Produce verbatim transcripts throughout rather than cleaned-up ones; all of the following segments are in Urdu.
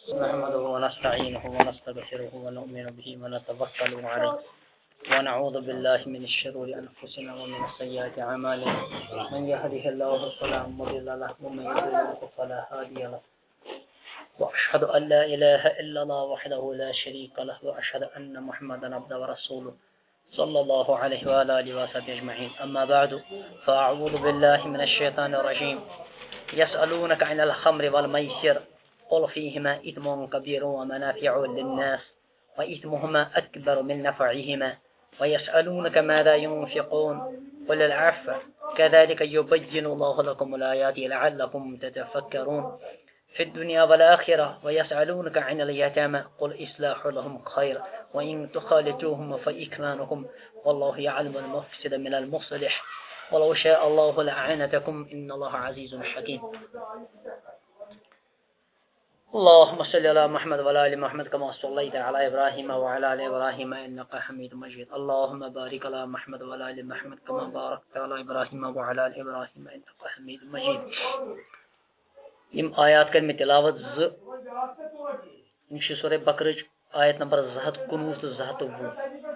نحمده ونستعينه ونستغفره ونؤمن به ونتوكل عليه ونعوذ بالله من الشرور أنفسنا ومن سيئات أعمالنا من يهده الله فلا مضل له ومن يضلل فلا هادي له وأشهد أن لا إله إلا الله وحده لا شريك له وأشهد أن محمدا عبده ورسوله صلى الله عليه وعلى آله وصحبه أجمعين. أما بعد فأعوذ بالله من الشيطان الرجيم. يسألونك عن الخمر والميسر قل فيهما إثم كبير ومنافع للناس وإثمهما أكبر من نفعهما ويسألونك ماذا ينفقون قل العفو كذلك يبين الله لكم الآيات لعلكم تتفكرون في الدنيا والآخرة ويسألونك عن اليتامى قل إصلاح لهم خير وإن تخالطوهم فإخوانكم والله يعلم المفسد من المصلح ولو شاء الله لأعنتكم إن الله عزيز حكيم. اللهم صل على محمد وعلى آل محمد كما صليت على إبراهيم وعلى آل إبراهيم إنك حميد مجيد. اللهم بارك على محمد وعلى آل محمد كما باركت على إبراهيم وعلى آل إبراهيم إنك حميد مجيد. یم آیات کر میں تلاوت ز یم سورہ بقرہ آیت نمبر زٕ ہَتھ کُنوُہ تو زٕ ہَتھ وُہ.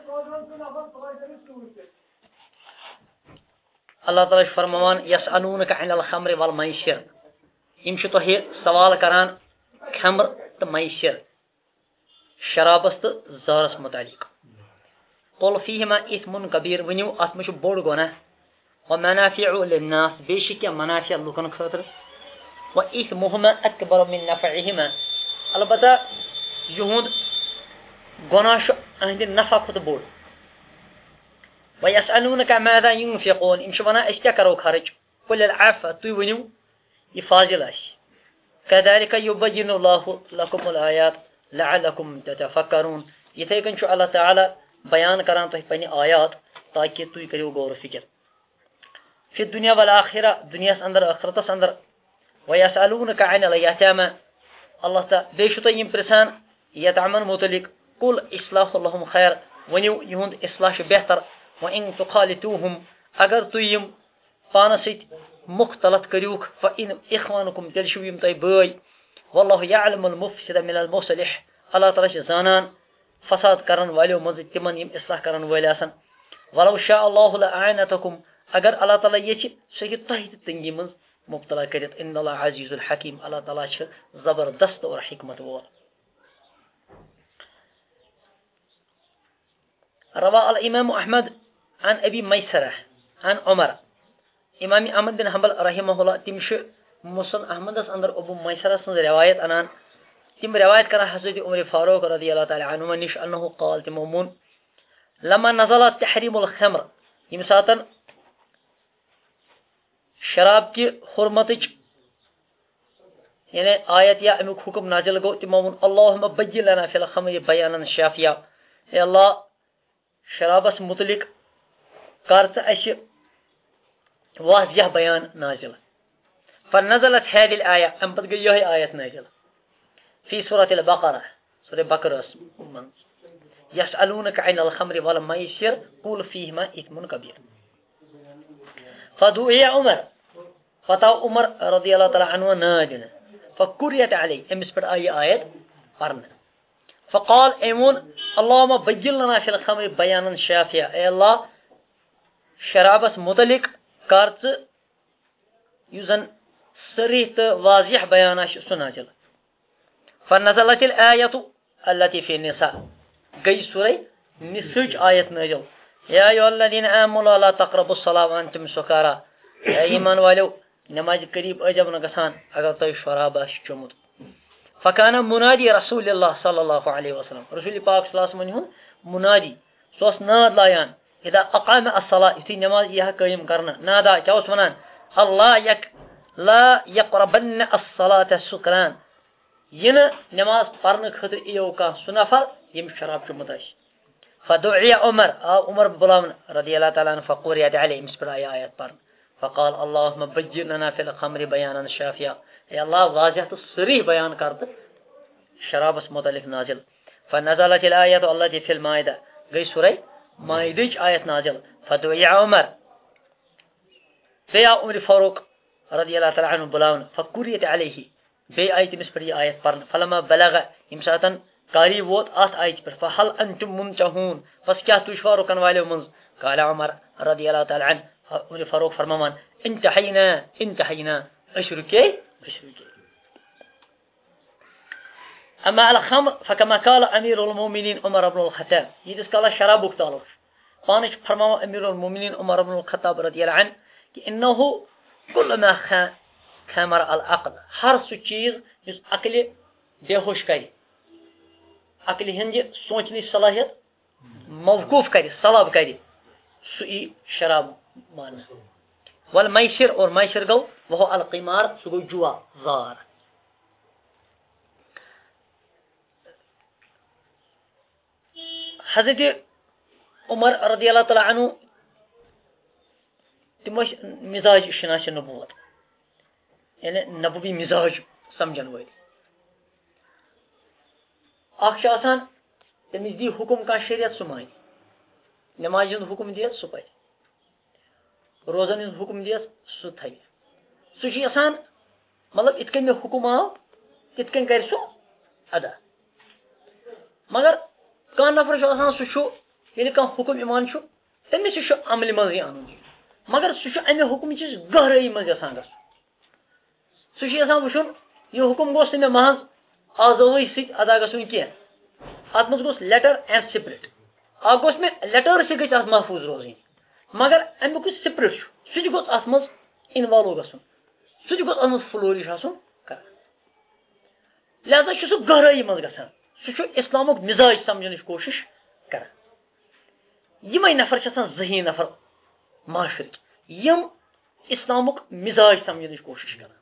اللہ تعالیٰ فرمان یسألونک عن الخمر والمیسر یم چھ تۄہہِ سوال کران خمر تو میسر شرابس تو زہرس متعلق. قل فیہما اثم کبیر ونیو ات مہ چھ بوڑ گناہ ومنافع للناس بیٚیہِ چھِ کینٛہہ منافع لُکن خٲطرٕ وإثمهما أكبر من نفعهما البتہ یہُنٛد گناہ چھُ أہنٛدِ نفع کھۄتہٕ بوٚڑ. ويسألونك ماذا ينفقون یم چھِ ونان أسۍ کیٛاہ کرو خرچ قل العفو تُہۍ ؤنِو یہِ فاضل آسہِ. كذلك يبين الله لكم الآيات لعلكم تتفكرون یِتھَے کٔنۍ چھُ اللہ تعالیٰ بیان کران تۄہہِ پنٕنہِ آیات تاکہِ تُہۍ کٔرِو غور و فِکر. فی الدنیا والآخرہ دُنیاہس اندر ٲخرتس اندر ويسألونك عن اليتامى اللہ تعالیٰ بیٚیہِ چھُ تۄہہِ یِم پرژھان یتامن متعلق قل اصلاح لهم خیر ؤنِو یِہُنٛد اصلاح چھُ بہتر وإن تخالطوهم اگر تُہۍ یِم پانس سۭتۍ مختلط کٔرِوکھ فإن إخوانكم تیٚلہِ چھِو یِم تۄہہِ بٲے والله يعلم المفسد من المصلح اللہ تعالیٰ چھِ زانان فساد کرن والیو منٛزٕ تِمن یِم اصلاح کرن وٲلۍ آسن. ولو شاء الله لأعنتكم اگر اللہ تعالیٰ یژھِ سُہ ہیٚکہِ تۄہہِ تہِ تنگی منٛز مبتلا کرت. ان اللہ عزیز الحکیم اللہ تعالیٰ چھِ زبردست اور حکمت وول. روا الامام احمد عن ابی میسرہ عن عمر امام احمد بن حنبل رحمہ اللہ تم چھِ مسند احمدس اندر ابو میسرہ سٕنٛز روایت انان تم روایت کران حضرت عمر فاروق رضی اللہ تعالی عنہ نش انه قال تمو مون لما نزل تحریم الخمر یم ساتن شراب کی حرمتچ یعنی آیت یا امیک حکم نازل گو تمو وون اللهم بین لنا فی الخمر بیانا شافیا اے اللہ شرابس متعلق کر ژٕ اَسہِ واضح بیان نازل. فنزلت هذه الآية ام پتہٕ گٔے یِہے آیت نازل فی سورة البقرة سورة بقرہ منٛز يسألونك عن الخمر والميسر قل فيهما إثم كبير. فدعي عمر فتاو عمر رضی اللہ تعالی عنہ نادنا فقرئت علی امس پر آئی آیت پرنا فقال ایمون اللهم بین لنا فی الخمر بیانا شافیا اے اللہ شرابس متعلق کر ژٕ یُس زن صریح تہٕ واضح بیان آسہِ سُہ نازل. فنزلت الآیة التي في النساء گٔے سورہ نساءٕچ آیت نازل یا ایھا الذین آمنوا لا تقربوا الصلاة وانتم سکارى اے ایمان والیو نماز قریب ٲسۍزیو نہٕ گژھان اگر تۄہہِ شراب آسہِ چوٚمُت. فکان منادی رسول اللہ صلی اللہ علیہ وسلم رسول پاک صلی اللہ علیہ وسلم ہُنٛد منادی سُہ اوس ناد لایان اذا اقام الصلاة یُتھُے نماز یی ہا قٲیِم کرنہٕ نادا کیٛاہ اوس ونان اللہ یک لا یقربن الصلاة سکران یہِ نہٕ نماز پرنہٕ خٲطرٕ یِیو کانٛہہ سُہ نفر ییٚمِس شراب چوٚمُت آسہِ. فدعي عمر آو عمر بلاون رضی اللہ تعالیٰ عنہ فقرئت علیہ امس پر آئی آیت پرن فقال اللهم بین لنا فی الخمر بیانا شافیا اے اللہ واضح تو صریح بیان کر تہٕ شرابس متعلق نازل. فنزلت الآیة التي في المائدة گٔے سورہ مائدٕچ آیت نازل. فدعي عمر بیٚیہِ آو عمر فاروق رضی اللہ تعالیٰ عنہ بلاون فقرئت علیہ بے آئی تمس پر یہ آیت پرن فلما بلغ یم ساتن قاری ووت ات آیت پر فهل انتم منتهون پس کیا تُہۍ چھوا رُکن والو منز قال عمر رضی اللہ تعالی عنہ عمر فاروق فرمان انتحینا انتحینا اشركي اشركي اما على الخمر فكما قال امير المؤمنين عمر بن الخطاب يدس قال شرابك تعالوا پانچ فرماو امیر المؤمنین عمر بن الخطاب رضی اللہ عنہ کہ انه كل ما خمر العقل ہر سو چیز جس عقل بے ہوش کرے عقل ہند سوچنے صلاحیت موقوف کرے سلب کرے سوئی شراب مانا والمیسر اور میسر گو وہ القمار سو گو جوا زار حضرت عمر رضی اللہ تعالی عنہ تم مزاج شناس نبوت یعنی نبوی مزاج سمجھن ول اخ آسان تمس دی حکم کا شریعت سہ مان نماز ہند حکم دیت سہ پہ روزن ہند حکم دیت سہ تھو سہ آسان مطلب ات کن حکم آو تت کن کر سہ ادا مگر کان نفر آسان سہ یعنی کان حکم ایمان تمس عمل مزے ان مگر سہ امہ حکم چیز گہرائی مز یسان گھن سہ یسان وچن یہ حکم گوس نہ محض آزوی ست ادا گھن کی ات مز گوس لیٹر اینڈ سپرٹ اخ گوس میں لیٹر سے گھس ات محفوظ روزن مگر امیک سپرٹ سہ گوس ات مز انوالو گھن سہ گوس ات مز فلورش آسن کر لہذا سہ گہرائی مز گھان سہ اسلامک مزاج سمجھنچ کوشش کر یمے نفر ذہین نفر معاشرک یم اسلامک مزاج سمجھنچ کوشش کر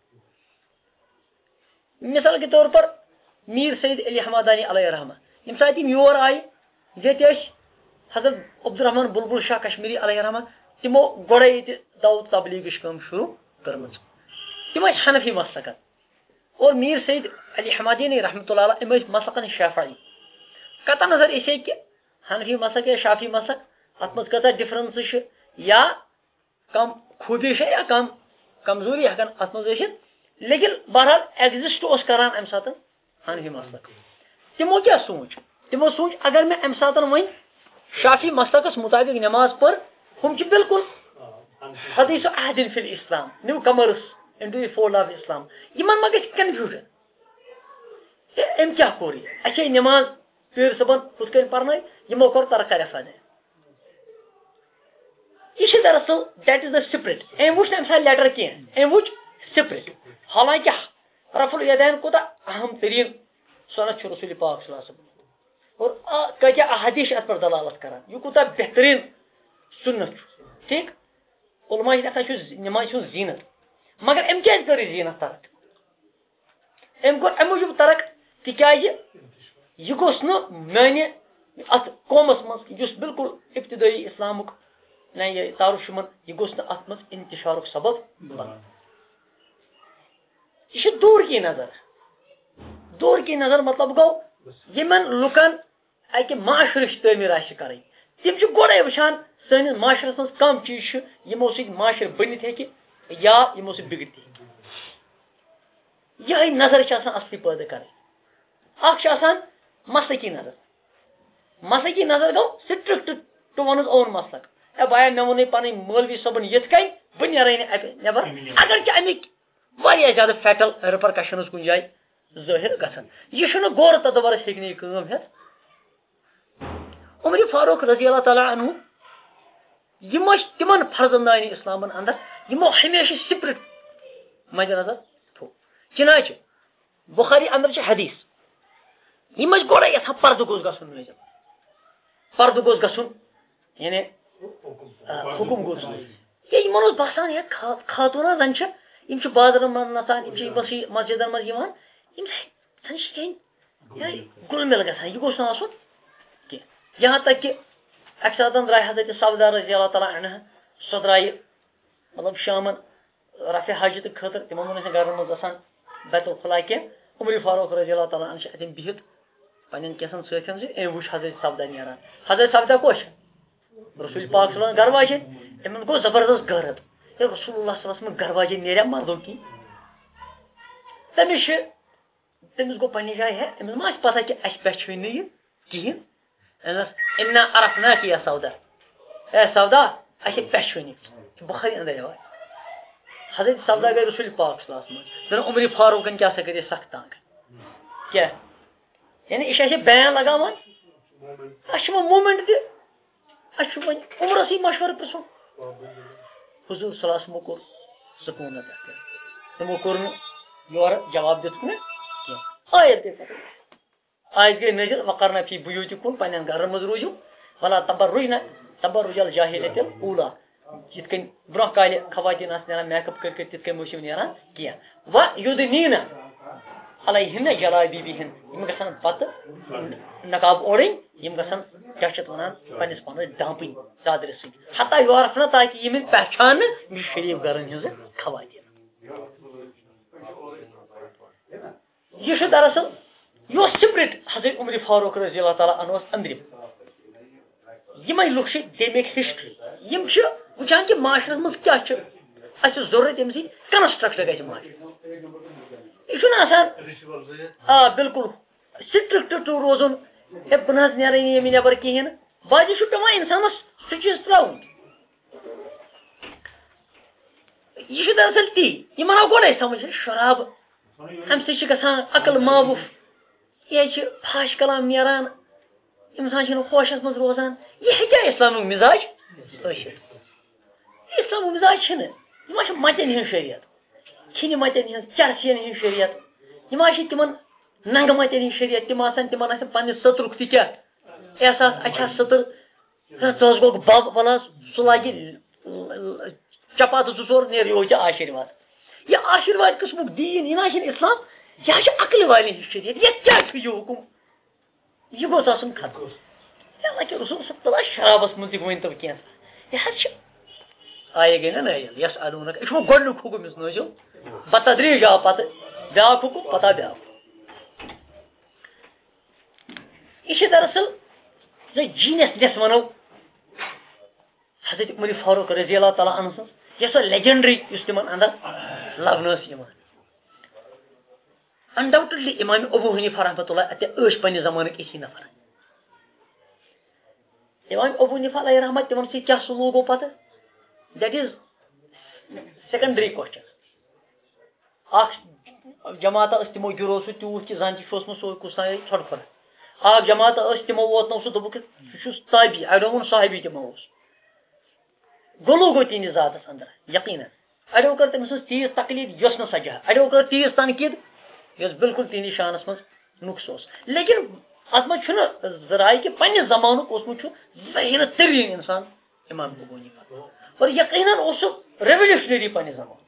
مثال کے طور پر میر سید علی حمادانی علیہ رحمہ یم سات یم یور آئی یہ حضرت عبدالرحمان بلبل شاہ کشمیری علیہ رحمہ تمو گوڑے یہ دعوت تبلیغ کم شروع کرم تم حنفی مسلکن اور میر سید علی حمادانی رحمۃ اللہ علیہ ام مسلکن شافعی قطع نظر اسے کہ حنفی مسلک یا شافی مسلک ات مز کتا ڈفرنس یا کم خوبی یا کم کمزوری ہکن ات مز لیکن بہرحال ایگزسٹ اس کران ام سات حنفی مسلک تمو کیا سوچ تمو سوچ اگر میں ام سات ون شافی مسلکس مطابق نماز پر ہم چھ بالکل حدیث عہد فی الاسلام newcomers into the fold of Islam یمن ما گژھِ کنفیوژن ام کیا کور اچھے نماز پیر صبن کت کن پرن یمو کور ترک رفع یہ دراصل دیٹ از دا سپرٹ ام وچ ام سات لیٹر کی ام وچ سپرٹ حالانکہ رفع الیدین کوتا اہم ترین سنت رسول پاک صلی اللہ علیہ وسلم اور کیا احادیث ات پر دلالت کران یہ کوتا بہترین سنت ٹھیک علماء دکھان نماز زینت مگر ام کیا کر زینت ترک ام کور ام موجود ترک تکیاز یہ گوس نا میانہ ات قومس مز اس بالکل ابتدائی اسلامک نہ یہ تعارف شمن یہ گوس نا ات مز انتشارک سبب بن یہ دور کی نظر دور کی نظر مطلب گو یمن لکن اکہ معاشرچ تعمیر آسہ کریں تم گوڑے وچان سنس معاشرس مز کم چیز یمو سی معاشر بنت ہیکہ یا یمو سی بگڑت یہ نظر اصلی پیدا کریں اخ مسلکی نظر مسلکی نظر go strict to one's own مسلک اے بایا مے وون پن مولوی صبن یت کن بہ نیرے نبر اگر کہ امیک واریاہ زیادہ فیٹل ریپرکشنز کن جائے ظاہر گژھن یہ چھُنہٕ غور تدبرس ہیٚکہِ نہٕ یہِ کٲم ہٮ۪تھ عمر فاروق رضی اللہ تعالیٰ عنہ یِم ٲسۍ تِمن فرزندانہِ اسلامن اندر یِمو ہمیشہ سپرٹ مد نظر تھوٚو چنانچہ بخاری اندر چھِ حدیث یِم ٲسۍ گۄڈے یژھان پردٕ گوٚژھ گژھُن مٲنزِ پردٕ گوٚژھ گژھُن یعنی حکم گوٚژھ ہے یِمن اوس باسان ہے خاتوٗن زن چھِ یِم چھِ بازرن منٛز نژان یِم چھِ بسی مسجدن منٛز یِوان یِم زن چھِ کینٛہہ گُل مِل گژھان یہِ گوٚژھ نہٕ آسُن کینٛہہ یہاں تک کہ اکہِ ساتہٕ درٛاے حضرت سودا رضی اللہ تعالیٰ عنہ سۄ درٛایہِ مطلب شامن رفع حاجت خٲطرٕ تِمن ووٚن أسۍ گرن منٛز آسان بیت الخلا کینٛہہ عمر فاروق رضی اللہ تعالیٰ عنہ چھِ اتٮ۪ن بِہِتھ پننٮ۪ن کینٛژن سۭتٮ۪ن سۭتۍ أمۍ وٕچھ حضرت سودا نیران حضرت سودا کۄس چھِ رسول پاک صلی اللہ علیہ وسلم گھر واجٮ۪ن یِمن گوٚو زبردست غٲرت رسول اللہ صلی اللہ علیہ وسلم گھر واجٮ۪ن نیریا مردو کی تٔمِس چھِ تٔمِس گوٚو پنٛنہِ جایہِ ہے أمِس ما آسہِ پتہ کہِ اَسہِ پہچٲنۍ نہٕ یہِ کِہیٖنۍ أمِس اِنا عرفناک یا سودا اے سودا اَسے پہچٲنی بخاری اندر یِوان حضرت سودا گٔے رسول پاک صلی اللہ علیہ وسلم زن عمر فاروقن کیٛاہ سا کٔرِتھ سخ تنگ کیٛاہ یعنی یہِ چھِ اَسہِ بیان لگاوان اَسہِ چھِ وۄنۍ موٗمٮ۪نٹ تہِ اَسہِ چھُ وۄنۍ عمرسٕے مشورٕ پرٛژھُن حضوٗر صلی اللہ علیہ وسلمو کوٚر سکوٗنت اختیار تِمو کوٚر نہٕ یورٕ جواب دِتُکھ نہٕ کینٛہہ آیت گٔے پتہٕ آیت گٔے نٔزِل وقرنا فی بیوٗتِکُن پنٛنٮ۪ن گرن منٛز روٗزِو ولا تبرُجنا تبرج الجاہلیۃ الاوٗلی یِتھ کٔنۍ برونٛہہ کالہِ خواتیٖن آسہٕ نیران میک اپ کٔرۍ کٔرۍ تِتھ کٔنۍ مٔشِو نیران کینٛہہ وَ یُدنیٖنہ علیہِنہ جلابیبِہِن یِم گژھن پتہٕ نقاب اوڑٕنۍ یِم گژھن کیٛاہ چھِ اَتھ وَنان پنٛنِس پانَس ڈانٛپٕنۍ ژادرِ سۭتۍ حتیٰ یورفنہ تاکہِ یِم یِن پہچاننہٕ یِم چھِ شریٖف گرن ہِنٛزٕ خواتیٖن یہ چھُ دراصل یہ اوس سپرٹ حضرت عمر فاروق رضی اللہ تعالیٰ عنہ أنٛدرِم یِمے لُکھ چھِ دے میک ہسٹری یِم چھِ وٕچھان کہِ معاشرس منٛز کیٛاہ چھُ اَسہِ ضروٗرت ییٚمہِ سۭتۍ کنسٹرکٹ گژھِ معاشرٕ یہِ چھُنہٕ آسان آ بالکل سٹرکٹ ٹوٗ روزُن ہے بہٕ نہ حظ نیرے نہٕ ییٚمہِ نٮ۪بر کِہیٖنۍ نہٕ باقٕے چھُ پیٚوان اِنسانس سُہ چیٖز ترٛاوُن یہِ چھُ دراصل تی یِمن آو گۄڈے سمجھ شراب اَمہِ سۭتۍ چھِ گژھان عقل معاوُف یہِ چھِ فاش کلام نیران اِنسان چھُنہٕ ہوشس منٛز روزان یہِ ہیٚکیٛاہ اِسلامُک مِزاج ٲسِتھ اِسلامُک مِزاج چھِنہٕ یہِ ما چھِ متٮ۪ن ہٕنٛز شریعت کھِنہِ متٮ۪ن ہٕنٛز چرسِین ہٕنٛز شریعت یہِ ما چھِ تِمن ننگہٕ متٮ۪ن ہٕنٛز شریعت تِم آسان تِمن آسان پننہِ سٔترُک تہِ کیٛاہ احساس اچھا سٔتٕر ژٕ حظ گوٚو بب وَلہٕ حظ سُہ لاگہِ چپاتہٕ زٕ ژور نیرِ یوٚہے ژےٚ آشِرواد یہِ آشِرواد قٕسمُک دیٖن یہِ نہ چھُنہٕ اِسلام یہِ حظ چھِ عقلہِ والٮ۪ن ہٕنٛز شریعت ییٚتہِ کیٛاہ چھُ یہِ حُکُم یہِ گوٚژھ آسُن ختم اللہ کہِ رسول صلی اللہ شرابس منٛز تہِ ؤنۍتو کینٛژھ یہِ حظ چھِ آیے گٔے نا نٲیِل یس ادوٗنک یہِ چھُ وۄنۍ گۄڈنیُک حُکُم یُس نٲزِل بتدریٖج آو پتہٕ بیٛاکھ حُکُم پتہٕ آو بیٛاکھ یہِ چھِ دراصل یۄس جیٖنیسنیس ونو حضرت عمر فاروق رضی اللہ تعالیٰ عنہ سٕنٛز یۄس سۄ لیجنڈری یُس تِمن اندر لبنہٕ ٲس یِوان انڈاوٹڈلی امام ابو حنیفہ رحمۃ اللہ اتہِ ٲسۍ پننہِ زمانٕکۍ اِسی نفر امام ابو حنیفہ علیہ رحمت تِمن سۭتۍ کیٛاہ سلوٗک گوٚو پتہٕ دیٹ از سیکنڈری کوسچن اکھ جماعتہ ٲس تِمو گِرو سُہ تیوٗت کہِ زن تہِ چھُ اوسمُت سُہ کُس تانۍ ژھۄٹہٕ پھٕر اکھ جماعتہ ٲس تِمو ووتنو سُہ دوٚپُکھ سُہ چھُ تابی اڑیو ووٚن صحابی تِمو اوس غلو گوٚو تِہنٛدِس ذاتس اندر یقیٖنن اڑیو کٔر تٔمۍ سٕنٛز تیٖژ تقلیٖد یۄس نہٕ سجا اڑیو کٔر تیٖژ تنقیٖد یۄس بالکل تِہنٛدِس شانس منٛز نُقص اوس لیکن اتھ منٛز چھُنہٕ ذرایہِ کہِ پننہِ زمانُک اوسمُت چھُ ذہیٖنہٕ تریٖن انسان امام ابو حنیفہ اور یقیٖنن اوس سُہ ریولیوشنری پننہِ زمانہٕ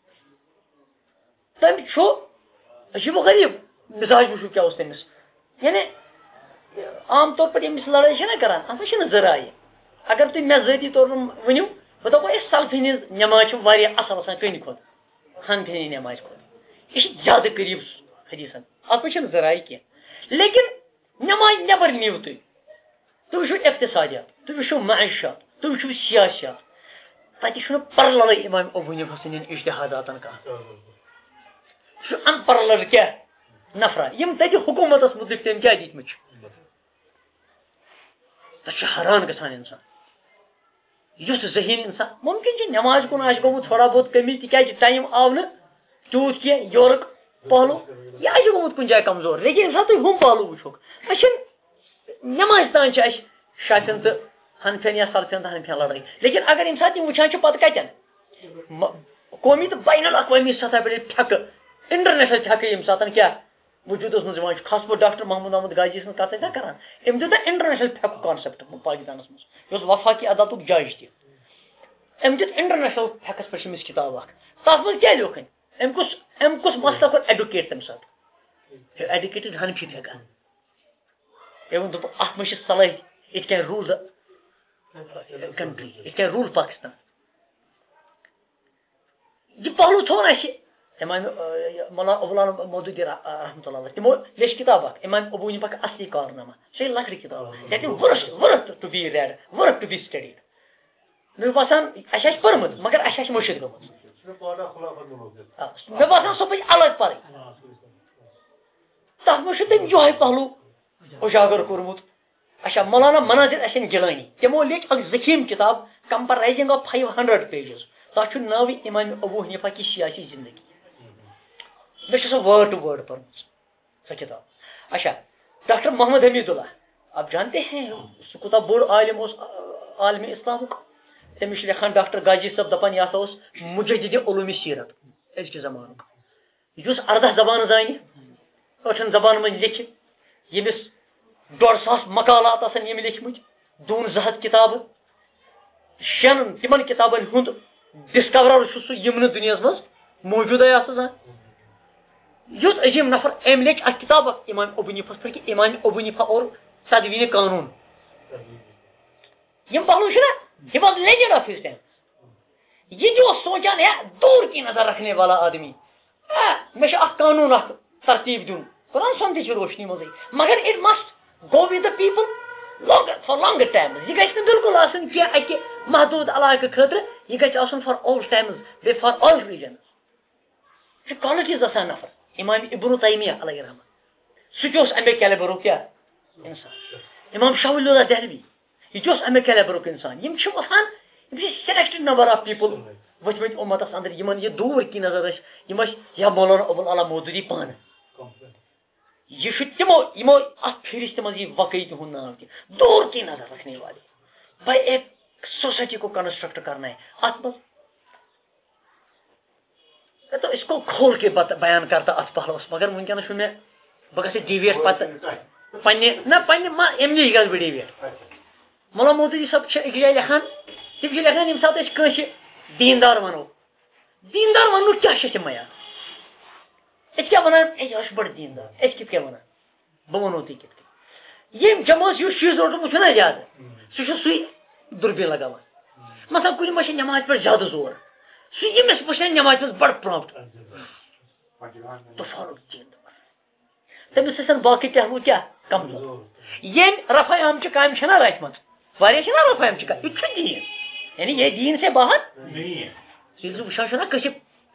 تٔمۍ چھُ عجیٖب و غریٖب مِزاج وٕچھو کیٛاہ اوس تٔمِس یعنی عام طور پٲٹھۍ ییٚمِس لڑٲے چھِنہ کران اتھ منٛز چھِنہٕ ذرایہِ اگر تُہۍ مےٚ ذٲتی طور ؤنِو بہٕ دپو ہے سلفہِ ہِنٛز نٮ۪ماز چھِ واریاہ اصل آسان کٕنہِ کھۄتہٕ حنفہِ ہِنٛدِ نٮ۪مازِ کھۄتہٕ یہِ چھِ زیادٕ قریٖب حدیثن اتھ منٛز چھِنہٕ ذرایہِ کینٛہہ لیکن نٮ۪ماز نٮ۪بر نِیِو تُہۍ تُہۍ وٕچھِو اقتصادیات تُہۍ وٕچھِو معاشات تُہۍ وٕچھِو سیاسیات تتہِ چھُنہٕ پرللٕے امام ابو حنیفہ سٕنٛدٮ۪ن اجتہاداتن کانٛہہ سُہ چھُ ان پرلل کیٛاہ نفرا یِم تتہِ حکوٗمتس مُتعلق تٔمۍ کیٛاہ دِتمٕتۍ چھِ تتھ چھُ حٲران گژھان انسان یُس ذہیٖن انسان ممکن چھُ نٮ۪ماز کُن آسہِ گوٚمُت تھوڑا بہت کمی تِکیٛازِ ٹایم آو نہٕ تیوٗت کینٛہہ یورُک پہلو یہِ آسہِ گوٚمُت کُنہِ جایہِ کمزور لیکن ییٚمہِ ساتہٕ تُہۍ ہُم پہلو وٕچھوکھ اَسہِ چھُنہٕ نٮ۪مازِ تانۍ چھِ اَسہِ شافین تہٕ حنفین یا سلفین تہٕ حنفین لڑٲے لیکن اگر ییٚمہِ ساتہٕ یِم وٕچھان چھِ پتہٕ کتٮ۪ن قومی تہٕ بین الاقوامی سطح پٮ۪ٹھ پھیٚکہٕ انٹرنیشنل پھیٚکہٕ ییٚمہِ ساتہٕ کیٛاہ وجوٗدس منٛز یِوان چھُ خاص پٲٹھۍ ڈاکٹر محمود احمد غازی سٕنٛز کتھ ٲسۍ کران أمۍ دیُت انٹرنیشنل پھیٚکُک کانسیپٹ پاکستانس منٛز یہِ اوس وفاقی عدالتُک جج تہِ أمۍ دیُت انٹرنیشنل پھیٚکس پٮ۪ٹھ چھِ أمِس کِتاب اکھ تتھ منٛز کیٛاہ لیوکھٕنۍ أمۍ کُس أمۍ کُس مسلہٕ کوٚر ایڈوکیٹ تمہِ ساتہٕ ایڈوکیٹڈ حنفی پھیٚکا أمۍ ووٚن دوٚپُکھ اتھ منٛز چھِ صلٲحی it can rule the country it can rule Pakistan یہِ پہلو تھوٚو اَسہِ امام مولانا ابوالعلا مودودی رحمۃ اللہ تِمو لیچھ کِتاب اکھ امام ابو حنیفہ اصلی کارنامہ سۄ چھِ لۄکٕٹ کِتاب that is worth worth to be read worth to be studied مےٚ باسان اَسہِ آسہِ پٔرمٕژ مگر اَسہِ آسہِ مٔشِد گٔمٕژ مےٚ باسان سۄ پَزِ الگ پَرٕنۍ تَتھ منٛز چھُ تٔمۍ یِہوے پہلو اُجاگر کوٚرمُت. اچھا مولانا مناظر احسن گیلانی تِمو لیکھ اکھ ذخیٖم کِتاب comprising of five hundred pages تَتھ چھُ ناوٕے امام ابو حنیفہ کی سیاسی زندگی. مےٚ چھُ سۄ وٲرڈ ٹو وٲرڈ پٔرمٕژ سۄ کِتاب. اچھا ڈاکٹر محمد حمید اللہ آپ جانتے ہیں سُہ کوٗتاہ بوٚڑ عالم اوس عالمِ اسلامُک. تٔمِس چھُ لیکھان ڈاکٹر گاجی صٲب دپان یہِ ہسا اوس مجدد علوٗمِ سیرت أزکہِ زمانُک یُس اردہ زبانہٕ زانہِ ٲٹھن زبانن منٛز لیکھِتھ ییٚمِس ڈۄڑ ساس مقالات آسن ییٚمۍ لیکھمٕتۍ دوٗن زٕ ہتھ کِتابہٕ شٮ۪ن تِمن کِتابن ہُنٛد ڈسکورر چھُ سُہ یِم نہٕ دُنیاہس منٛز موجوٗدٕے آسان. یُتھ عجیٖب نفر أمۍ لیکھ اکھ کِتاب اکھ امام ابو حنیفہس پٮ۪ٹھ کہِ امام ابو حنیفہ اور تدوین قانون یِم پہلو چھِنا he was legend of his time. یہ جو سوچان ہے دور کی نظر رکھنے والا آدمی مے اخ قانون اخ ترتیب دن قرآن سمجھ چھ روشنی مزے مگر it must go with the people long for long times. یہ گھس بالکل آسن کی اکہ محدود علاقہ خاطر یہ گھس آسن فار آل ٹائمز بے فار آل ریجنز. یہ کوالٹیز آسان نفر امام ابن تیمیہ علیہ رحمہ سہ تہ امے کیلبرک کیا انسان. امام شاہ ولی اللہ دہلوی یہ تہ امے کیلبرک انسان. یم چھ وسان سلیکٹڈ نمبر آف پیپل وچمت امتس اندر یمن یہ دور کی نظر یم یا مولانا ابو العلا مودودی پان یہ تمو یمو ات فہرست مز یہ وقعی تہد نام تہ دور کی نظر رکھنے والے بائی ایک سوسائٹی کو کنسٹرکٹ کرنا ہے ات مز. تو اس کو کھول کے بیان کرتا ات پہلوس مگر ونکس میں بہ گھس ڈیویٹ پتہ پنہ نہ پنہ ام نش گھس بہ ڈیویٹ. مولانا مودودی صاحب اکس جائے لکھان تم لکھان یم سات کٲنٛسہِ دیندار ونو دیندار ونو کیا تم معیار اس کیا ونان یہ بڑ دیندار اس کت کیا ونان بہ ونو تھی کت یم جماعت یُس چیز روٹمُت چھُنہ زیادٕ سُہ چھُ سُے دُربیٖن لگاوان. مثلا کُنہِ منٛز چھِ نٮ۪مازِ پٮ۪ٹھ زیادٕ زور سُہ ییٚمِس وٕچھان نٮ۪مازِ منٛز بڑ پرٛامپٹ طوفانُک دیندار تٔمِس ٲسن باقٕے پہلوٗ کیٛاہ کمزور. ییٚمۍ رفع آمچہِ کامہِ چھَنہ رچمژٕ واریاہ چھِنہ رفع آمچہِ کامہِ یہِ تہِ چھُ دیٖن یعنی یہ دین سے باہر ییٚلہِ سُہ وٕچھان چھُنہ کٲنٛسہِ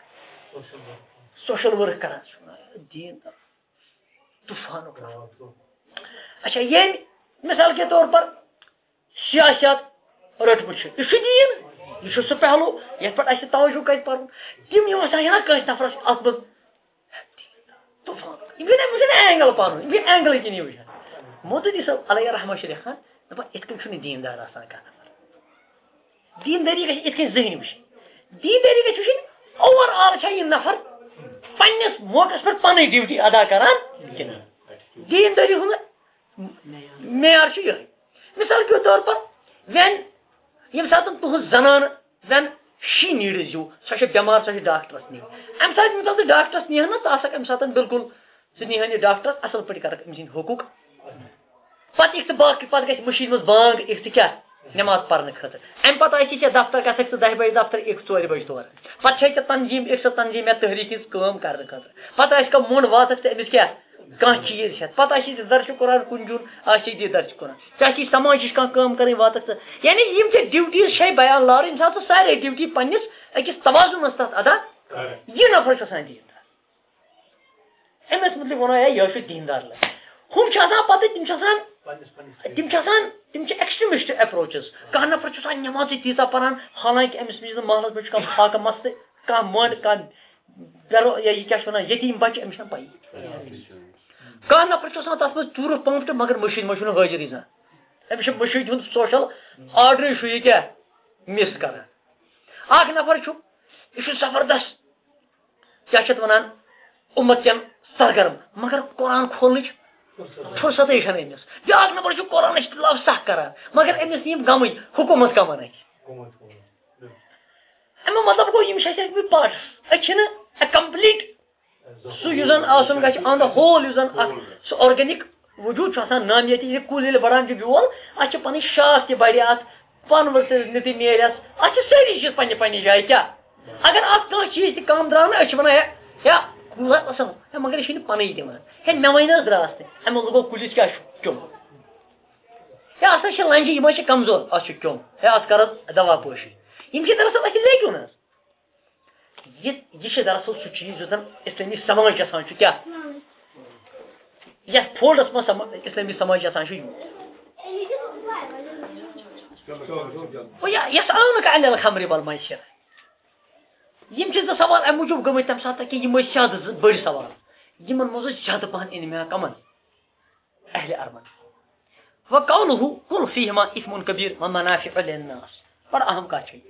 سوشل ورک کران دین طوفانُک. اچھا ییٚمۍ مثال کے طور پر سیاست رٔٹمٕژ چھُ یہِ چھُ دیٖن یہ سہ پہلو یت پہ اہس توجہ کت پن تم یہ وسان نا کنس نفرس ات مز طوفان یہ اینگل پن یہ اینگل کن یہ وچان. مودودی صاحب علیہ رحمہ چھ لکھان دپان ات کن چھ دیندار آسان کانٛہہ نفر. دینداری گژھِ ات کن ذہنی وچھن دینداری گژھِ وچھن اوور آل چھا یہ نفر پنس موقعس پہ پن ڈیوٹی ادا کران کن. دینداری ہند معیار چھ یہ مثال کے طور پر وین یم سات تہذ زنان وین شی نیڈز یو سو بمار سو ڈاکٹرس نی ام سات مثال تو ڈاکٹرس نیہن نا تاسک ام سات بالکل سہ نیہن یہ ڈاکٹر اصل پہ کر ام سند حقوق پتہ ایک باقی پتہ گھس مشین مز بانگ ایک کیا نماز پڑھنے خاطر ام پتہ آئی ے دفتر گھک ژٕ دہ بجے دفتر ایک ژور بجے تور پتہ چھ تنظیم ایک سو تنظیم یا تحریک ہز کٲم کرنے خاطر پتہ آس کانٛہہ موٚنڈ واتس امس کیا کانٛہہ چیز ہیٚتھ پتہ آس درس قرآن کُن دیُن آس دی درس قرآن چاہے سماجِچ کانٛہہ کٲم کرٕنۍ واتس یعنی یم ژےٚ ڈیوٹیز چھے بیان لارٕنۍ ییٚمہِ ساتہٕ ژٕ سارے ڈیوٹی پننس أکِس توازنس تحت ادا یہِ نفر چھُ آسان دیندار أمِس متعلق ونو ہے یہِ چھُ دیندار لگ ہُم چھِ آسان پتہٕ تِم چھِ آسان تم آسان تم ایکسٹریمسٹ اپروچز کانٛہہ نفر چھُ آسان نمازٕے تیٖژاہ پران حالانکہ أمِس نِش محلس منٛز چھُ کانٛہہ فاقہٕ مستہٕ کانٛہہ مٔنٛڈ کانٛہہ بیرو یہِ کیٛاہ چھِ وَنان یتیٖم بچہِ أمِس چھَنہٕ پَیی کانٛہہ نفر چھُ آسان تتھ منٛز ژوٗرٕ پانٛپٹہٕ مگر مٔشیٖد منٛز چھُنہٕ حٲضِرٕے زانٛہہ أمِس چھُ مٔشیٖد ہُنٛد سوشل آرڈرٕے چھُ یہِ کیٛاہ مِس کران. اکھ نفر چھُ یہِ چھُ زبردست کیٛاہ چھِ اتھ وَنان اُمت کٮ۪ن سرگرم مگر قرآن کھولنٕچ فرصتٕے چھنہٕ أمِس. بیٛاکھ نفر چھُ قرآنٕچ تلاوت سکھ کران مگر أمِس یِم غمٕے حکوٗمت کمن اَتھِ امیُک مطلب گوٚو یِم چھِ اَسہِ ٲسۍمٕتۍ پاٹس أسۍ چھِنہٕ اےٚ کمپلیٖٹ سُہ یُس زن آسُن گژھِ آن دا ہول یُس زن اکھ سُہ آرگینک وجوٗد چھُ آسان نامیٲتی یہِ کُل ییٚلہِ بڑان چھُ بیول اتھ چھِ پنٕنۍ شاخ تہِ بڑِ اتھ پن ؤژھِتھ تہِ نیرٮ۪س اتھ چھِ سٲری چیٖز پننہِ پننہِ جایہِ کیٛاہ اگر اتھ کانٛہہ چیٖز تہِ کم درٛاو نہ أسۍ چھِ ونان ہے یا کُل اصل ہے مگر یہِ چھُنہٕ پنٕنۍ دِوان ہے مےٚ وۄنۍ حظ درٛاس تہِ امہِ منٛز گوٚو کُلِس کیٛاہ چھُ کیوٚم ہے اتھ حظ چھِ لنجہِ یِم حظ چھِ کمزور اتھ چھُ کیوٚم ہے اتھ کر حظ دوا پٲشی یِم چھِ دراصل اَسہِ لیکُن حظ یہِ یہِ چھِ دراصل سُہ چیٖز یُس زن اسلٲمی سماج یژھان چھُ کیٛاہ یتھ فولڈس منٛز اسلٲمی سماج آسان چھُ یس آنک علی الخمر والمیسر یم چھِ زٕ سوال امہِ موٗجوٗب گٔمٕتۍ تمہِ ساتہٕ کہِ یِم ٲسۍ زیادٕ زٕ بٔڑۍ سوال یِمن منٛز ٲسۍ زیادٕ پہن انمیا کمن اہلِ اربن وقوله قل فیہما اثم کبیر ومنافع للناس بڑا اہم کتھ چھِ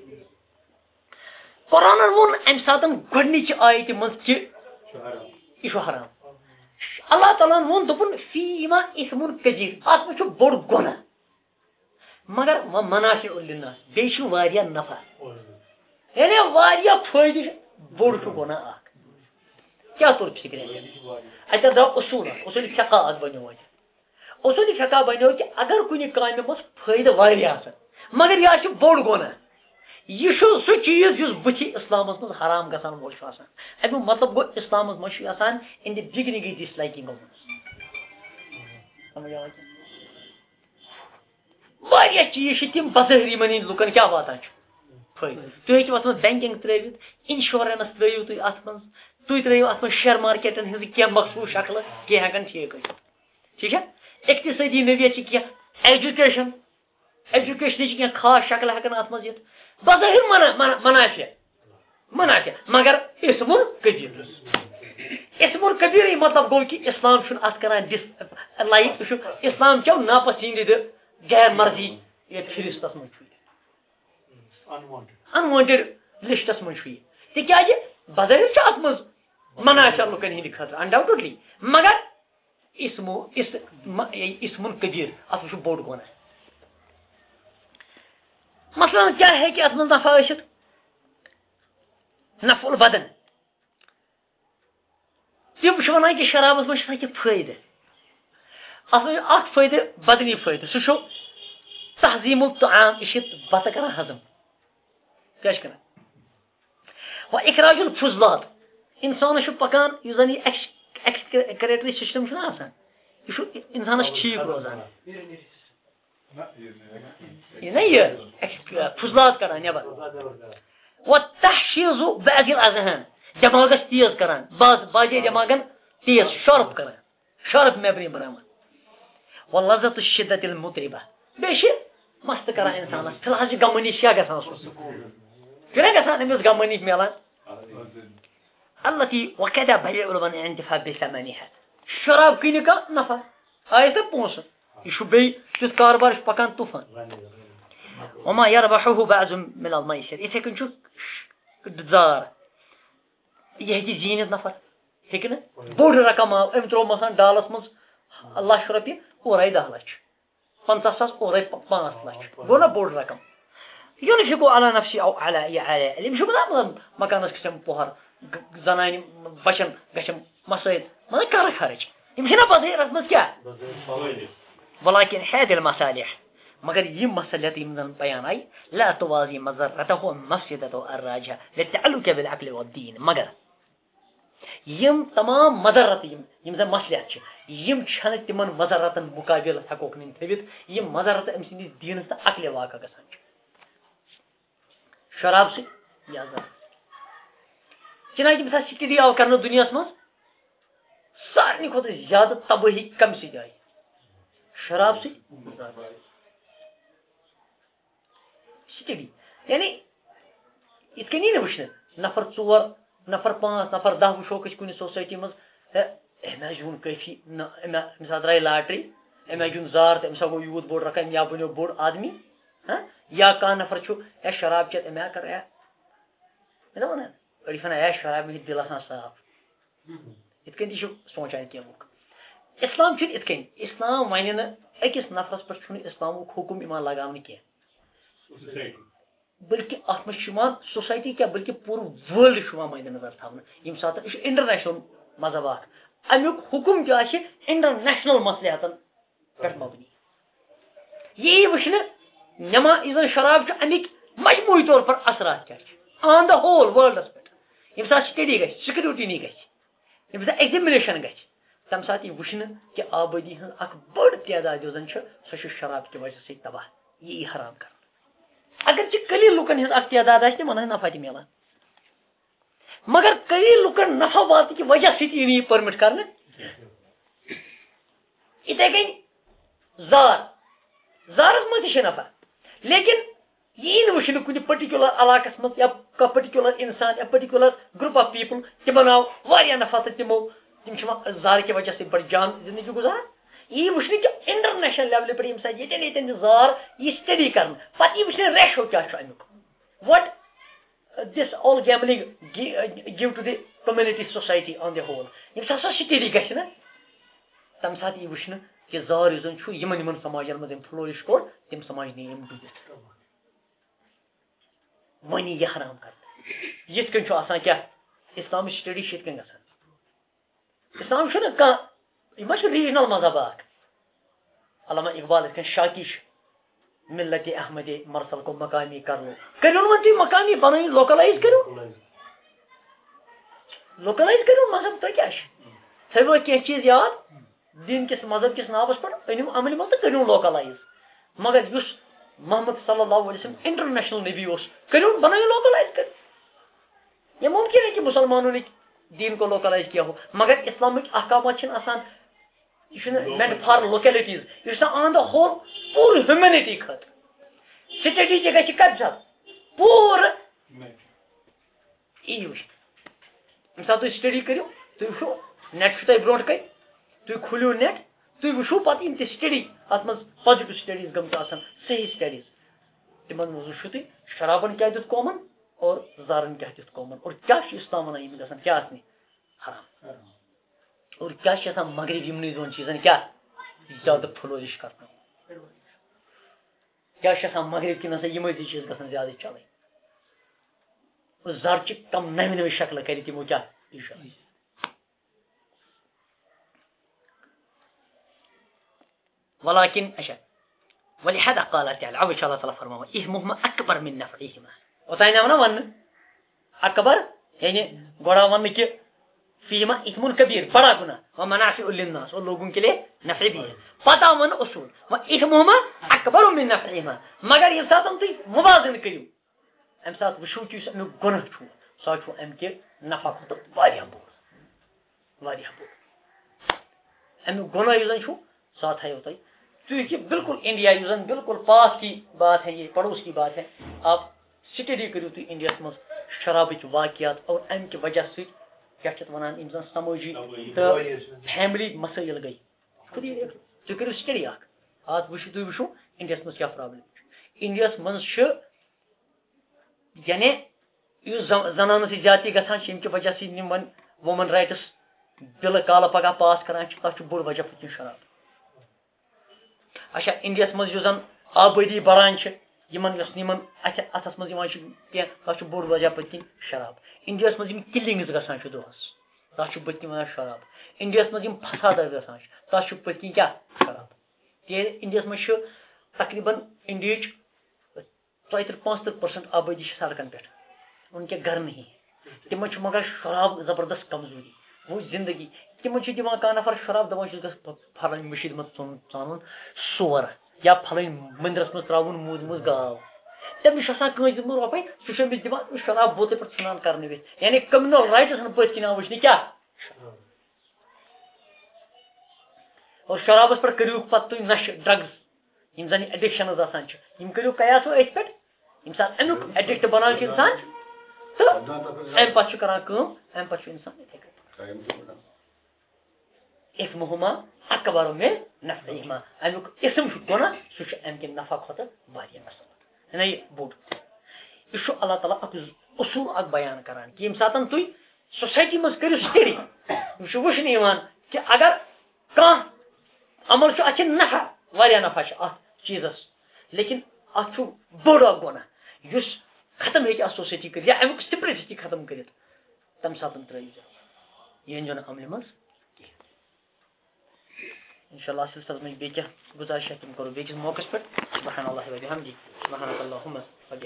قرآنن ووٚن امہِ ساتہٕ گۄڈنِچہِ آیتہِ منٛز کہِ یہِ چھُ حرام اللہ تعالیٰ ہن ووٚن دوٚپُن فیہما اثم کبیر اتھ منٛز چھُ بوٚڑ گۄناہ مگر ومنافع للناس بیٚیہِ چھُ واریاہ نفع یعنی واریاہ فٲیدٕ چھُ بوٚڑ چھُ گۄناہ اکھ کیٛاہ توٚر فِکرِ اتہِ درٛاو اصوٗل اکھ اصوٗلِ فقہ اکھ بنیو اتہِ اصوٗلِ فقہ بنیو کہِ اگر کُنہِ کامہِ منٛز فٲیدٕ واریاہ آسان مگر یہِ چھُ بوٚڑ گۄناہ یہ سہ چیز اس بتھ اسلامس مز حرام گژھان وول آسان امیک مطلب گو اسلامس مز آسان ان the beginning is this liking واریاہ چیز تم بظاہر من لکن کیا واتان فائدہ تھی ہیٚکِو اتھ منٛز بینکنگ ترٲوِتھ انشورنس ترٲوِو تُہۍ اتھ منٛز تُہۍ ترٲوِو اتھ منٛز شیر مارکیٹن ہٕنٛز کینٛہہ مخصوٗص شکلہٕ کینٛہہ ہٮ۪کن ٹھیٖک ٲسِتھ ٹھیٖک چھا اقتصٲدی نویت چھِ کینٛہہ ایجوکیشن ایجوکیشنٕچ کینٛہہ خاص شکلہٕ ہٮ۪کن اتھ منٛز یِتھ بظاہر منافع منافع مگر اسم کبیر اسم کبیر مطلب گو کہ اسلام چھُنہٕ اتھ کران ڈس لائک چھُ اسلام کیو ناپسندیدٕ غیر مرضی یہ فہرستس منٛز چھُ انوانٹڈ لسٹس منٛز چھُ یہِ تِکیازِ بظاہر چھُ اتھ منٛز منافع لُکن ہٕنٛدِ خٲطرٕ انڈاوٹڈلی مگر اسمو اسم کبیر اتھ منٛز چھُ بوٚڑ گۄناہ مثلاً کیا ہے کہ اتھ منٛز نفع ٲسِتھ نفع البدن تِم چھِ وَنان کہِ شرابس منٛز چھُ آسان کینٛہہ فٲیدٕ اتھ منٛز چھُ اکھ فٲیدٕ بدنی فٲیدٕ سُہ چھُ تحظیٖم الطعام یہِ چھِ بتہٕ کران ہضم کیٛاہ چھِ کران و اخراج الفضلات انسانس چھُ پکان یُس زن یہِ ایکسکریٹری سسٹم چھُنہ آسان یہِ چھُ انسانس ٹھیٖک روزان یہ فضلات کران نٮ۪بر و تحشیٖز بعض الاذہان دٮ۪ماغس تیز کران بعض باجے دٮ۪ماغن تیز شارپ کران شارپ میمری بناوان و لذت الشدت المطربہ بیٚیہِ چھِ مست کران انسانس فی الحال چھِ غمہٕ نِش کیٛاہ گژھان سُہ چھُنہ گژھان أمِس غمہٕ نِش میلان التی وقدا بیع الانتفاع بثمنها شراب کٕنہِ کانٛہہ نفع آیس نہ پونٛسہٕ یہ چھُ بیٚیہِ تیُتھ کاربار چھُ پکان طوفان وما يربحه بعض من الميسر یِتھے کٔنۍ چھُ زار یہِ ہیٚکہِ زیٖنِتھ نفر ہیٚکہِ نہٕ بوٚڑ رقم آو أمۍ ترٛوو مثلاً ڈالس منٛز لچھ رۄپیہِ اورے دہ لچھ پنژاہ ساس اورے پانٛژھ لچھ گوٚو نا بوٚڑ رقم ينفق على نفسه او على عياله یِم چھِ مطلب مکانس گژھن پوہر زنانہِ بچن گژھن مسٲیِد مطلب کر خرچ یِم چھِنہ بظٲہر اتھ منٛز کیٛاہ ولكن هذه المصالح مگر یہ مسئلت یم زن بیان آئی لا توازی مضرته ومفسدته الراجحة للتعلق بالعقل والدين مگر یم تمام مضرت یم یم زن مصلحت چھ یم چھنہ تمن مضرتن مقابل ہیکوک نن تھوِتھ یم مضرت ام سندس دینس تہ عقل واقع گژھان چھ شراب سے یا زر چنانچہ مثال سٹڈی آو کرنہٕ دنیاہس منٛز سارنٕے کھۄتہٕ زیادٕ تبٲہی کم سۭتۍ آیہِ شراب سے سٹڈی یعنی یِتھ کٔنی نہٕ وٕچھنہٕ نفر ژور نفر پانٛژھ نفر دہ وٕچھوکھ أسۍ کُنہِ سوسایٹی منٛز أمۍ حظ زیوٗن کٲفی نہ أمۍ ہسا درٛاے لاٹری أمۍ حظ زیوٗن زار تہٕ أمِس ہا گوٚو یوٗت بوٚڑ رقم یا بنیو بوٚڑ آدمی ہاں یا کانٛہہ نفر چھُ ہے شراب چٮ۪تھ أمۍ ہا کر ہے چھِنہ وَنان أڑۍ چھِ وَنان ہے شراب مےٚ چھِ دِل آسان صاف یِتھ کٔنۍ تہِ چھُ سونٛچان کینٛہہ لُکھ اسلام چھُنہٕ یِتھ کٔنۍ اسلام وَنہِ نہٕ أکِس نفرس پٮ۪ٹھ چھُنہٕ اسلامُک حُکم یِوان لگاونہٕ کینٛہہ بلکہ اتھ منٛز چھُ یِوان سوسایٹی کیٛاہ بلکہ پوٗرٕ وٲلڈ چھُ یِوان مدِ نظر تھاونہٕ ییٚمہِ ساتہٕ یہِ چھُ انٹرنیشنل مذہب اکھ امیُک حُکم تہِ آسہِ انٹرنیشنل مصلحتن پٮ۪ٹھ مبنی یی وٕچھنہٕ نٮ۪ما یُس زن شراب چھُ امیِکۍ مجموعی طور پر اثرات کیٛاہ چھِ آن دَ ہول وٲلڈس پٮ۪ٹھ ییٚمہِ ساتہٕ سٹڈی گژھِ سکروٹنی گژھِ ییٚمہِ ساتہٕ ایگزمنیشن گژھِ تمہِ ساتہٕ یی وٕچھنہٕ کہِ آبٲدی ہٕنٛز اکھ بٔڑ تعداد یۄس زن چھِ سۄ چھِ شراب کہِ وجہ سۭتۍ تباہ یہِ یی حرام کرنہٕ اگر چہِ قلیل لُکن ہٕنٛز اکھ تعداد آسہِ تِمن ہٕنٛز نفع تہِ میلان مگر قلیل لُکن نفع واتنہٕ کہِ وجہ سۭتۍ یی نہٕ یہِ پٔرمِٹ کرنہٕ اتھے کن زار زارس مت نفع لیکن یہ وچھنے کن پرٹیکولر علاقس مز یا پرٹیکولر انسان یا پرٹیکولر گروپ آف پیپل تمن آو واریاہ نفع تو تمو تم زار کی وجہ سے بڑی جان زندگی گزار یہ وچھنے کہ انٹرنیشنل لیول پر سات یتن یتن زار یہ سٹڈی کرن پتہ یہ وچھنے ریشو کیا امیک what this all gambling gave to the community society on the whole یم سا سٹڈی گھس نا تم سات یہ وچھنے کہ زار زن یمن یمن سماجن مز فلورش کوڑ تم سماج نی ڈوبت ونی یہ حرام کر یت کن آسان کیا اسلام سٹڈی یت کن گھان اسلام کھانا ریجنل مذہب اخ علامہ اقبال ات کن شاکی ملت احمد مرسل کو مقامی کر لو کرو ون تھی مقامی بن لوکلائز کرو لوکلائز کرو مذہب تو کیا تھو کی چیز یاد دین کس مذہب کس ناوس پہ انو عمل مل تو کرو لوکلائز مگر اس محمد صلی اللہ علیہ وسلم انٹرنیشنل نبی اس کرو بنائیو لوکلائز کر یہ ممکن ہے کہ مسلمانوں نے دین کو لوکلائز کیا ہو مگر اسلامک احکامات آسان یہ مینٹ فار لوکیلٹیز یہ on the whole poor humanity خاطر سٹڈی تہ گھر کت زیادہ پور یہ وچ یم سات تھی سٹڈی کرو تھی وچو نیٹ تہ برونٹ کن تھی کھولو نیٹ تھی وچو پتہ یم تہ سٹڈی ات مز پازیٹو سٹڈیز گمت آسان صحیح سٹڈیز تمن مز وچو تھی شرابن کیا دیت قومن اور زارن کیا دیت قومن اور کیا اسلام ونان یم گژھن کیا آسنی حرام اور کیا آسان مغرب یمن دون چیزن کیا زیادہ فلورش کرنا کیا آسان مغرب کن یم چیز گژھن زیادہ چلیں اور زر چہ کم نو نو شکل کر تمو کیا ولكن اچھا ولهذا قال تعالى اب ان شاء الله تعالى فرماوا اسمهما اكبر من نفعهما وتاين ون ون اکبر یعنی گوڑا ون کہ فیما اسم کبیر بڑا گناہ ومنافع للناس اور لوگوں کے لیے نفع بھی ہے پتہ ون اصول و اسمهما اکبر من نفعهما مگر یہ ساتھ تم موازن کریو ام ساتھ وشو کہ ام گناہ چھو سا چھو ام کے نفع تو واریاہ بوڑ واریاہ بوڑ ام گناہ یزن چھو ساتھ ہے ہوتا کیونکہ بالکل انڈیا یوزن بالکل پاس کی بات ہے یہ پڑوس کی بات ہے آپ سٹڈی کرو تھی انڈیا مز شرابچ واقعات اور ام کی وجہ سے کیا ونان انسان سماجی تو فیملی مسائل گئی خود یہ تھی کرو سٹڈی اخ آج وچو تھی وچو انڈیا مز کیا پرابلم انڈیا مز یعنی زنان سے زیادتی گھان کی وجہ سے ون وومن رائٹس بل کال پگہ پاس کران تک بوڑ وجہ پتن شراب اچھا انڈیا مز زن آبادی بران یمن یس نمن اتس مز تک بوڑ وجہ پتن شراب انڈیا مز کلنگز گھان دہس تک پتن ونان شراب انڈیا مز فسادات گھان تک پتن کیا شراب تیز انڈیا مز تقریباً انڈیا ژۄیہِ تٕرٛہ پانٛژھ تٕرٛہ پٔرسنٹ آبادی سڑکن پہ ان کے گھر نہیں تمن مگر شراب زبردست کمزوری وہ زندگی تمن دان کانٛہہ نفر شراب دپان چھُس گژھ پھلٲنۍ مٔشیٖد منٛز ژانُن سور یا پھلٲنۍ مٔنٛدرس منٛز ترٛاوُن موٗدمٕژ گاو تٔمِس چھُ آسان کٲنٛسہِ دیُتمُت رۄپے سُہ چھُ أمِس دِوان شراب بوتلہِ پٮ۪ٹھ ژھٕنان کرنٲوِتھ یعنی کمنل رایٹس پٔتھۍ کِنۍ آو وٕچھنہِ کیٛاہ اور شرابس پٮ۪ٹھ کٔرِو پتہٕ تُہۍ نشہٕ ڈرگز یم زن ایڈکشنز آسان چھِ یم کٔرِو قیاسو أتھۍ پٮ۪ٹھ ییٚمہِ ساتہٕ امیُک ایڈکٹ بنان چھُ انسان تہٕ امہِ پتہٕ چھُ کران کٲم امہِ پتہٕ چھُ انسان یِتھٕے کٔنۍ اسمهما اکبر من نفعهما امیُک اسم چھُ گۄناہ سُہ چھُ امہِ کہِ نفع کھۄتہٕ واریاہ اصل یعنی بوٚڑ یہِ چھُ اللہ تعالیٰ اکھ اصوٗل اکھ بیان کران کہِ ییٚمہِ ساتہٕ تُہۍ سوسایٹی منٛز کٔرِو سٹڈی یہِ چھُ وٕچھنہٕ یِوان کہِ اگر کانٛہہ عمل چھُ اتھ چھِ نفع واریاہ نفع چھُ اتھ چیٖزس لیکن اتھ چھُ بوٚڑ اکھ گۄناہ یُس ختم ہیٚکہِ اتھ سوسایٹی کٔرِتھ یا امیُک سپرٹ ہیٚکہِ ختم کٔرِتھ تمہِ ساتہٕ ترٲیِو یہِ أنۍزیو نہٕ عملہِ منٛز انشاءاللہ سلسلس میں بیٚیہِ کیٛاہ گزارش ہے تِم کرو بیٚیہِ کِس موقعس پٮ۪ٹھ سبحان اللہ و بحمدہ سبحانک اللہم